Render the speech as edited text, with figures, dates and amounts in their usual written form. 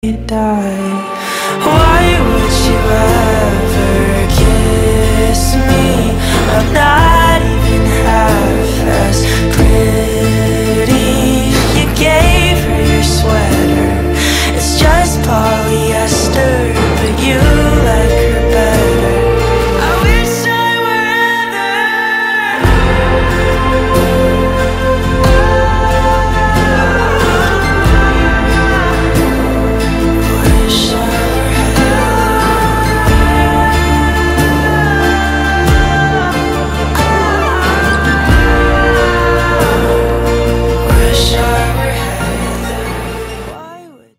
die. Why would you ever kiss me? I'm not